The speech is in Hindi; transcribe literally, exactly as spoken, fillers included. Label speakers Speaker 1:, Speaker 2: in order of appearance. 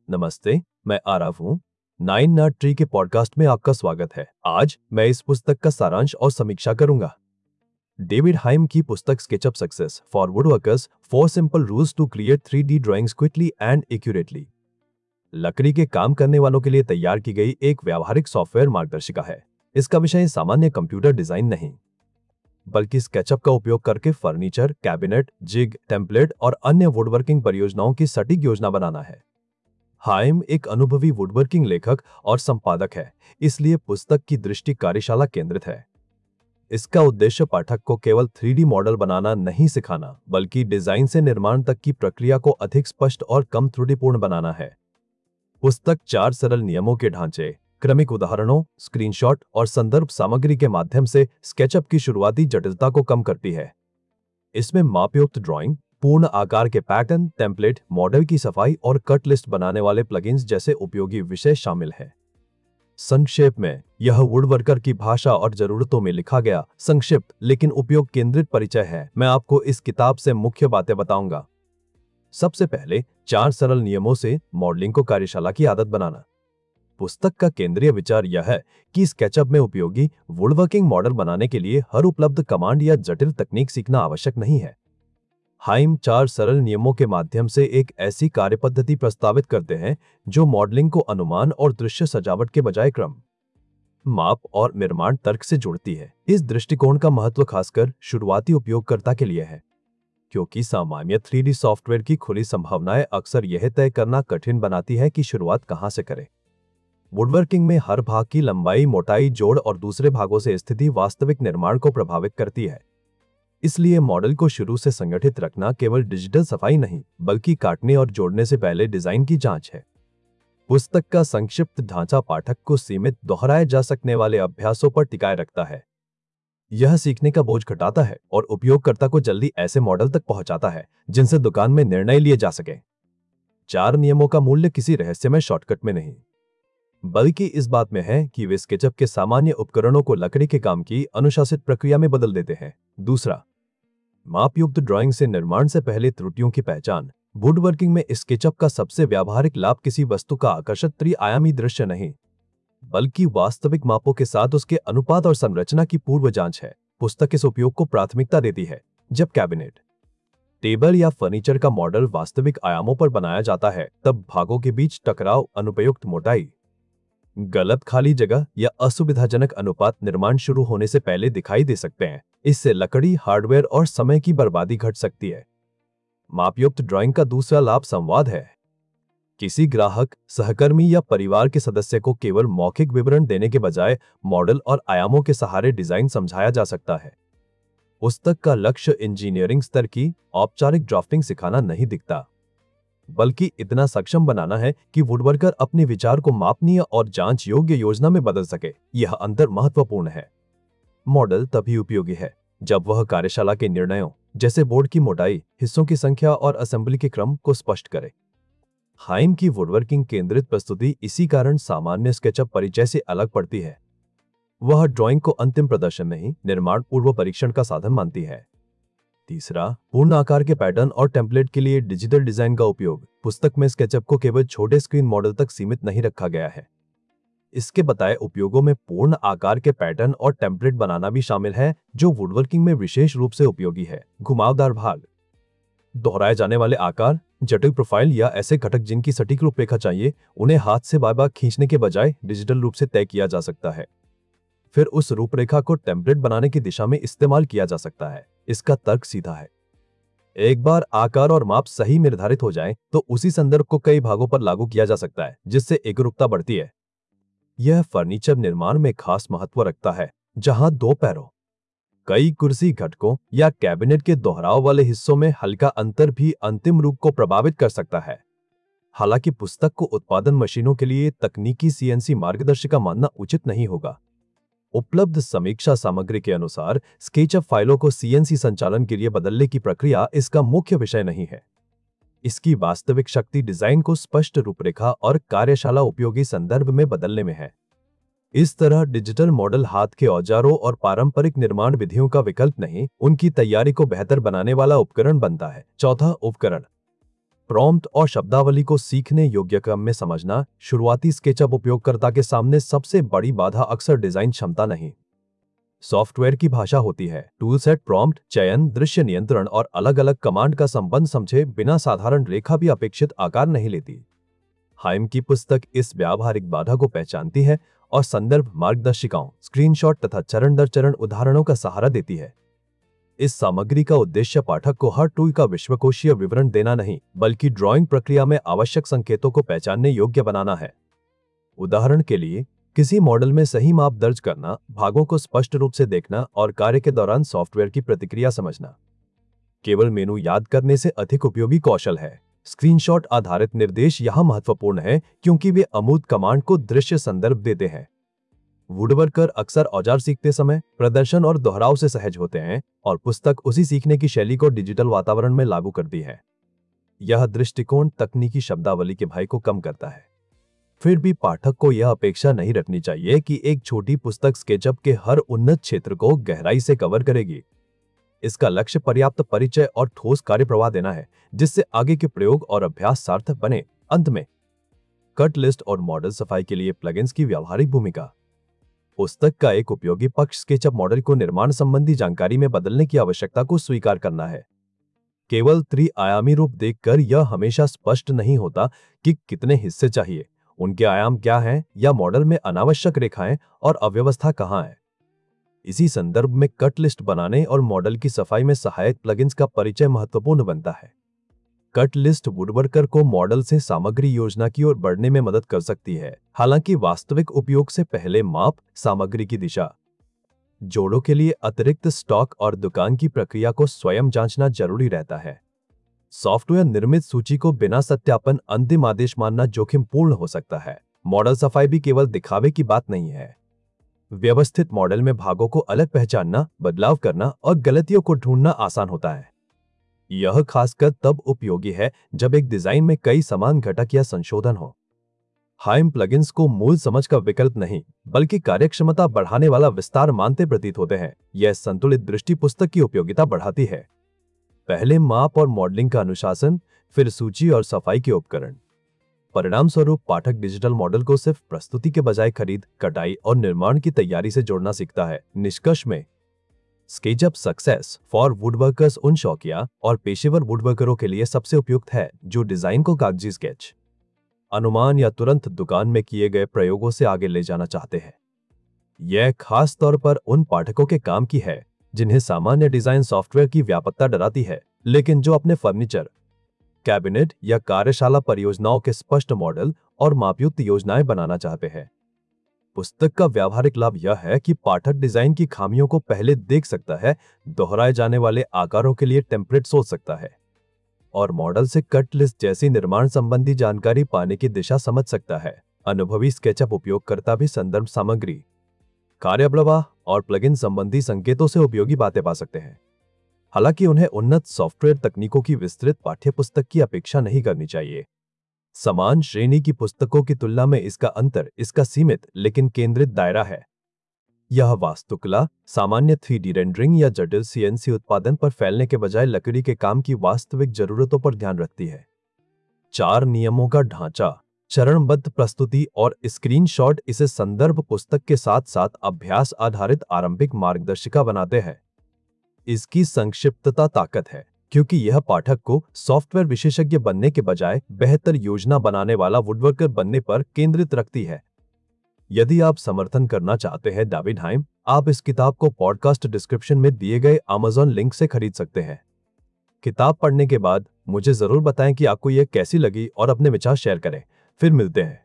Speaker 1: नमस्ते, मैं आरव हूँ। नाइन नॉट ट्री के पॉडकास्ट में आपका स्वागत है। आज मैं इस पुस्तक का सारांश और समीक्षा करूंगा। डेविड हाइम की पुस्तक SketchUp success for woodworkers four simple rules to create three D drawings quickly and accurately लकड़ी के काम करने वालों के लिए तैयार की गई एक व्यावहारिक सॉफ्टवेयर मार्गदर्शिका है। इसका विषय सामान्य कंप्यूटर डिजाइन नहीं, बल्कि स्केचअप का उपयोग करके फर्नीचर, कैबिनेट, जिग, टेम्पलेट और अन्य वुडवर्किंग परियोजनाओं की सटीक योजना बनाना है। हाइम एक अनुभवी वुडवर्किंग लेखक और संपादक है, इसलिए पुस्तक की दृष्टि कार्यशाला केंद्रित है। इसका उद्देश्य पाठक को केवल थ्री डी मॉडल बनाना नहीं सिखाना, बल्कि डिजाइन से निर्माण तक की प्रक्रिया को अधिक स्पष्ट और कम त्रुटिपूर्ण बनाना है। पुस्तक चार सरल नियमों के ढांचे, क्रमिक उदाहरणों, स्क्रीनशॉट और संदर्भ सामग्री के माध्यम से स्केचअप की शुरुआती जटिलता को कम करती है। इसमें मापयुक्त ड्राइंग, पूर्ण आकार के पैटर्न, टेम्पलेट, मॉडल की सफाई और कट लिस्ट बनाने वाले प्लगइन्स जैसे उपयोगी विषय शामिल हैं। संक्षेप में, यह वुडवर्कर की भाषा और जरूरतों में लिखा गया संक्षिप्त लेकिन उपयोग केंद्रित परिचय है। मैं आपको इस किताब से मुख्य बातें बताऊंगा। सबसे पहले, चार सरल नियमों से मॉडलिंग को कार्यशाला की आदत बनाना। पुस्तक का केंद्रीय विचार यह है कि स्केचअप में उपयोगी वुडवर्किंग मॉडल बनाने के लिए हर उपलब्ध कमांड या जटिल तकनीक सीखना आवश्यक नहीं है। हाइम चार सरल नियमों के माध्यम से एक ऐसी कार्यपद्धति प्रस्तावित करते हैं जो मॉडलिंग को अनुमान और दृश्य सजावट के बजाय क्रम, माप और निर्माण तर्क से जोड़ती है। इस दृष्टिकोण का महत्व खासकर शुरुआती उपयोगकर्ता के लिए है, क्योंकि सामान्य थ्री डी सॉफ्टवेयर की खुली संभावनाएं अक्सर यह तय करना कठिन बनाती है कि शुरुआत कहां से करें। वुडवर्किंग में हर भाग की लंबाई, मोटाई, जोड़ और दूसरे भागों से स्थिति वास्तविक निर्माण को प्रभावित करती है। इसलिए मॉडल को शुरू से संगठित रखना केवल डिजिटल सफाई नहीं, बल्कि काटने और जोड़ने से पहले डिजाइन की जांच है। पुस्तक का संक्षिप्त ढांचा पाठक को सीमित, दोहराए जा सकने वाले अभ्यासों पर टिकाए रखता है। यह सीखने का बोझ घटाता है और उपयोगकर्ता को जल्दी ऐसे मॉडल तक पहुंचाता है जिनसे दुकान में निर्णय लिए जा सके। चार नियमों का मूल्य किसी रहस्यमय शॉर्टकट में नहीं, बल्कि इस बात में है कि वे स्केचअप के सामान्य उपकरणों को लकड़ी के काम की अनुशासित प्रक्रिया में बदल देते हैं। दूसरा, मापयुक्त ड्राइंग से निर्माण से पहले त्रुटियों की पहचान। वुडवर्किंग में स्केचअप का सबसे व्यावहारिक लाभ किसी वस्तु का आकर्षक त्रि-आयामी दृश्य नहीं, बल्कि वास्तविक मापों के साथ उसके अनुपात और संरचना की पूर्व जांच है। पुस्तक इस उपयोग को प्राथमिकता देती है। जब कैबिनेट, टेबल या फर्नीचर का मॉडल वास्तविक आयामों पर बनाया जाता है, तब भागों के बीच टकराव, अनुपयुक्त मोटाई, गलत खाली जगह या असुविधाजनक अनुपात निर्माण शुरू होने से पहले दिखाई दे सकते हैं। इससे लकड़ी, हार्डवेयर और समय की बर्बादी घट सकती है। मापयुक्त ड्राइंग का दूसरा लाभ संवाद है। किसी ग्राहक, सहकर्मी या परिवार के सदस्य को केवल मौखिक विवरण देने के बजाय मॉडल और आयामों के सहारे डिजाइन समझाया जा सकता है। पुस्तक का लक्ष्य इंजीनियरिंग स्तर की औपचारिक ड्राफ्टिंग सिखाना नहीं दिखता, बल्कि इतना सक्षम बनाना है कि वुडवर्कर अपने विचार को मापनीय और जांच योग्य योजना में बदल सके। यह अंतर महत्वपूर्ण है। मॉडल तभी उपयोगी है जब वह कार्यशाला के निर्णयों, जैसे बोर्ड की मोटाई, हिस्सों की संख्या और असेंबली के क्रम को स्पष्ट करे। हाइम की वुडवर्किंग केंद्रित प्रस्तुति इसी कारण सामान्य स्केचअप परिचय से अलग पड़ती है। वह ड्राइंग को अंतिम प्रदर्शन नहीं, निर्माण पूर्व परीक्षण का साधन मानती है। तीसरा, पूर्ण आकार के पैटर्न और टेम्पलेट के लिए डिजिटल डिजाइन का उपयोग। पुस्तक में स्केचअप को केवल छोटे स्क्रीन मॉडल तक सीमित नहीं रखा गया है। इसके बताए उपयोगों में पूर्ण आकार के पैटर्न और टेम्पलेट बनाना भी शामिल है, जो वुडवर्किंग में विशेष रूप से उपयोगी है। घुमावदार भाग, दोहराए जाने वाले आकार, जटिल प्रोफाइल या ऐसे घटक जिनकी सटीक रूपरेखा चाहिए, उन्हें हाथ से बार बार खींचने के बजाय डिजिटल रूप से तय किया जा सकता है। फिर उस रूपरेखा को टेम्पलेट बनाने की दिशा में इस्तेमाल किया जा सकता है। इसका तर्क सीधा है। एक बार आकार और माप सही निर्धारित हो जाएं, तो उसी संदर्भ को कई भागों पर लागू किया जा सकता है, जिससे एकरूपता बढ़ती है। यह फर्नीचर निर्माण में खास महत्व रखता है, जहां दो पैरों, कई कुर्सी घटकों या कैबिनेट के दोहराव वाले हिस्सों में हल्का अंतर भी अंतिम रूप को प्रभावित कर सकता है। हालांकि पुस्तक को उत्पादन मशीनों के लिए तकनीकी सीएनसी मार्गदर्शिका मानना उचित नहीं होगा। उपलब्ध समीक्षा सामग्री के अनुसार स्केचअप फाइलों को सीएनसी संचालन के लिए बदलने की प्रक्रिया इसका मुख्य विषय नहीं है। इसकी वास्तविक शक्ति डिजाइन को स्पष्ट रूपरेखा और कार्यशाला उपयोगी संदर्भ में बदलने में है। इस तरह डिजिटल मॉडल हाथ के औजारों और पारंपरिक निर्माण विधियों का विकल्प नहीं, उनकी तैयारी को बेहतर बनाने वाला उपकरण बनता है। चौथा, उपकरण। प्रॉम्प्ट और शब्दावली को सीखने योग्य क्रम में समझना शुरुआती स्केचअप उपयोगकर्ता के सामने सबसे बड़ी बाधा अक्सर डिजाइन क्षमता नहीं, सॉफ्टवेयर की भाषा होती है। टूल सेट प्रॉम्प्ट, चयन, दृश्य नियंत्रण और अलग अलग कमांड का संबंध समझे बिना साधारण रेखा भी अपेक्षित आकार नहीं लेती। हाइम की पुस्तक इस व्यावहारिक बाधा को पहचानती है और संदर्भ, मार्गदर्शिकाओं, स्क्रीनशॉट तथा चरण दर चरण उदाहरणों का सहारा देती है। इस सामग्री का उद्देश्य पाठक को हर टूल का विश्वकोशीय विवरण देना नहीं, बल्कि ड्राइंग प्रक्रिया में आवश्यक संकेतों को पहचानने योग्य बनाना है। उदाहरण के लिए, किसी मॉडल में सही माप दर्ज करना, भागों को स्पष्ट रूप से देखना और कार्य के दौरान सॉफ्टवेयर की प्रतिक्रिया समझना केवल मेनू याद करने से अधिक उपयोगी कौशल है। स्क्रीनशॉट आधारित निर्देश यहां महत्वपूर्ण है क्योंकि वे अमूर्त कमांड को दृश्य संदर्भ देते हैं। वुडवर्कर अक्सर औजार सीखते समय प्रदर्शन और दोहराव से सहज होते हैं और पुस्तक उसी सीखने की शैली को डिजिटल वातावरण में लागू करती है। यह दृष्टिकोण तकनीकी शब्दावली के भय को कम करता है। फिर भी पाठक को यह अपेक्षा नहीं रखनी चाहिए कि एक छोटी पुस्तक स्केचअप के हर उन्नत क्षेत्र को गहराई से कवर करेगी। इसका लक्ष्य पर्याप्त परिचय और ठोस कार्यप्रवाह देना है, जिससे आगे के प्रयोग और अभ्यास सार्थक बने। अंत में, कट लिस्ट और मॉडल सफाई के लिए प्लगइन्स की व्यावहारिक भूमिका। पुस्तक का एक उपयोगी पक्ष स्केचअप मॉडल को निर्माण संबंधी जानकारी में बदलने की आवश्यकता को स्वीकार करना है। केवल त्रि-आयामी रूप देखकर यह हमेशा स्पष्ट नहीं होता कि कितने हिस्से चाहिए, उनके आयाम क्या हैं, या मॉडल में अनावश्यक रेखाएं और अव्यवस्था कहां है। इसी संदर्भ में कट लिस्ट बनाने और मॉडल की सफाई में सहायक प्लगइन्स का परिचय महत्वपूर्ण बनता है। कट लिस्ट वुडवर्कर को मॉडल से सामग्री योजना की ओर बढ़ने में मदद कर सकती है, हालांकि वास्तविक उपयोग से पहले माप, सामग्री की दिशा, जोड़ों के लिए अतिरिक्त स्टॉक और दुकान की प्रक्रिया को स्वयं जांचना जरूरी रहता है। सॉफ्टवेयर निर्मित सूची को बिना सत्यापन अंतिम आदेश मानना जोखिमपूर्ण हो सकता है। मॉडल सफाई भी केवल दिखावे की बात नहीं है। व्यवस्थित मॉडल में भागों को अलग पहचानना, बदलाव करना और गलतियों को ढूंढना आसान होता है। यह खासकर तब उपयोगी है जब एक डिजाइन में कई समान घटक या संशोधन हो। हाइम प्लगइन्स को मूल समझ का विकल्प नहीं, बल्कि कार्यक्षमता बढ़ाने वाला विस्तार मानते प्रतीत होते हैं। यह संतुलित दृष्टि पुस्तक की उपयोगिता बढ़ाती है। पहले माप और मॉडलिंग का अनुशासन, फिर सूची और सफाई के उपकरण। परिणाम स्वरूप पाठक डिजिटल मॉडल को सिर्फ प्रस्तुति के बजाय खरीद, कटाई और निर्माण की तैयारी से जोड़ना सीखता है। निष्कर्ष में, स्केचअप सक्सेस फॉर वुडवर्कर्स उन शौकिया और पेशेवर वुडवर्करों के लिए सबसे उपयुक्त है जो डिजाइन को कागजी स्केच, अनुमान या तुरंत दुकान में किए गए प्रयोगों से आगे ले जाना चाहते हैं। यह खास तौर पर उन पाठकों के काम की है जिन्हें सामान्य डिजाइन सॉफ्टवेयर की व्यापकता डराती है, लेकिन जो अपने फर्नीचर, कैबिनेट या कार्यशाला परियोजनाओं के स्पष्ट मॉडल और मापयुक्त योजनाएं बनाना चाहते हैं। पुस्तक का व्यावहारिक लाभ यह है कि पाठक डिजाइन की खामियों को पहले देख सकता है, दोहराए जाने वाले आकारों के लिए टेम्पलेट सोच सकता है और मॉडल से कट लिस्ट जैसी निर्माण संबंधी जानकारी पाने की दिशा समझ सकता है। अनुभवी स्केचअप उपयोगकर्ता भी संदर्भ सामग्री, कार्यप्रवाह और प्लगइन संबंधी संकेतों से उपयोगी बातें पा सकते हैं। हालांकि उन्हें उन्नत सॉफ्टवेयर तकनीकों की विस्तृत पाठ्यपुस्तक की अपेक्षा नहीं करनी चाहिए। समान श्रेणी की पुस्तकों की तुलना में इसका अंतर इसका सीमित लेकिन केंद्रित दायरा है। यह वास्तुकला, सामान्य थ्री डी रेंडरिंग या जटिल सी एन सी उत्पादन पर फैलने के बजाय लकड़ी के काम की वास्तविक जरूरतों पर ध्यान रखती है। चार नियमों का ढांचा, चरणबद्ध प्रस्तुति और स्क्रीनशॉट इसे संदर्भ पुस्तक के साथ साथ अभ्यास आधारित आरंभिक मार्गदर्शिका बनाते हैं। इसकी संक्षिप्तता ताकत है, क्योंकि यह पाठक को सॉफ्टवेयर विशेषज्ञ बनने के बजाय बेहतर योजना बनाने वाला वुडवर्कर बनने पर केंद्रित रखती है। यदि आप समर्थन करना चाहते हैं डेविड हाइम, आप इस किताब को पॉडकास्ट डिस्क्रिप्शन में दिए गए अमेज़न लिंक से खरीद सकते हैं। किताब पढ़ने के बाद मुझे जरूर बताएं कि आपको यह कैसी लगी और अपने विचार शेयर करें। फिर मिलते हैं।